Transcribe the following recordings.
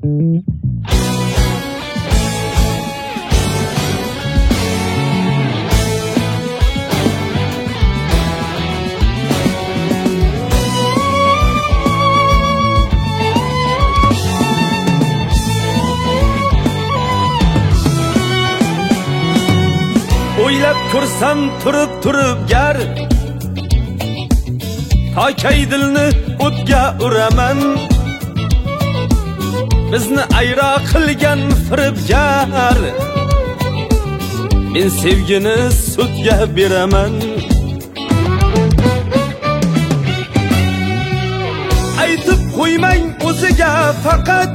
O'ylab ko'rsam turib gar to'kay dilni o'tga uraman. Bizni ayro qilgan firibgar, men sevgini sudga beraman. Aytib qo'ymang o'ziga faqat,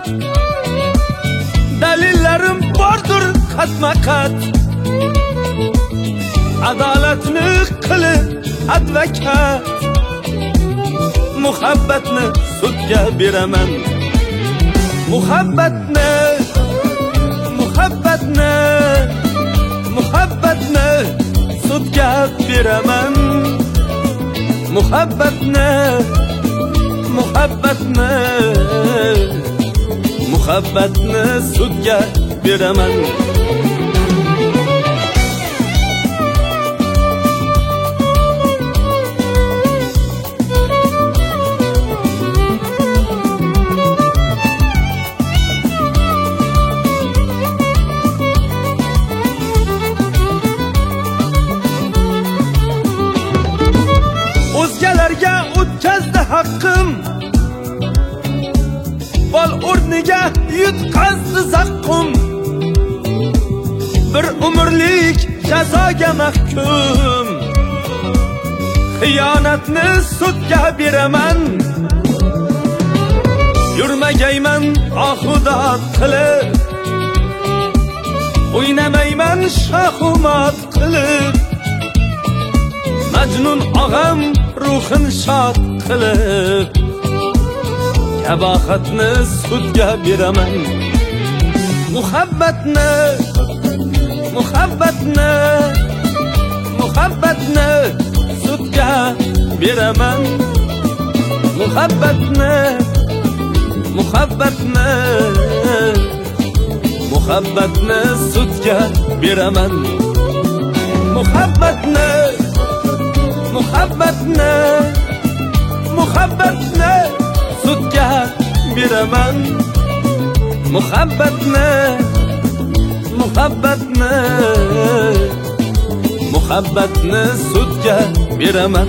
dalillarim bordir qatma-qat. Adolatni qilib advokat, muhabbatni sudga beraman. Muhabbatni sudga beraman. Muhabbatni sudga beraman. O'zgalarga o'tkazdi haqqim, bol o'rniga yutqazdi zaqqum. Bir umrlik jazoga mahkum, xiyonatni sudga beraman. Yurmagayman oxudat qilib, o'ynamayman shahumat qilib. Majnun og'am ruhin shod qilib, kabohatni sudga beraman. Muhabbatni sudga beraman. Muhabbatni sudga beraman. Muhabbatni sudga beraman. Muhabbatni sudga beraman.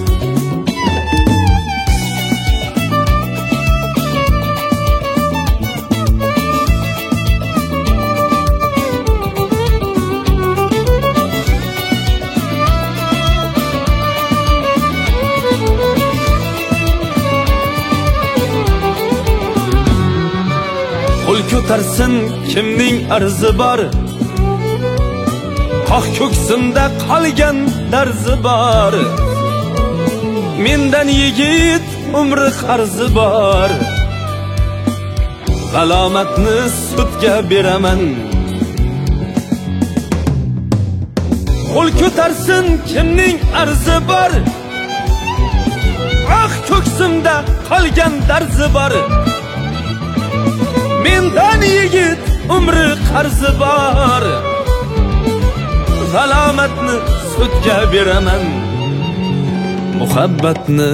Qo'l ko'tarsin kimning arzi bor, qoq ko'ksimda qolgan darzi bor. Mendan yigit umri qarzi bor, g'alomatni sudga beraman. Qo'l ko'tarsin kimning arzi bor, qoq ko'ksimda qolgan darzi bor. Mendan yigit umri qarzi bor, g'alomatni sudga beraman. Muhabbatni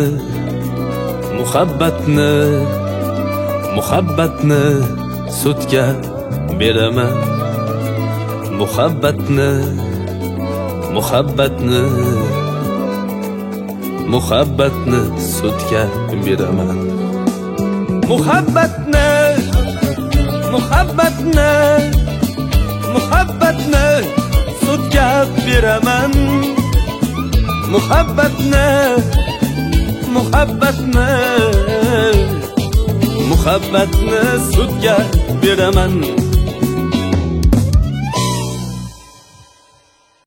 sudga beraman. Muhabbatni sudga beraman. Muhabbatni sudga beraman. Muhabbatni sudga beraman.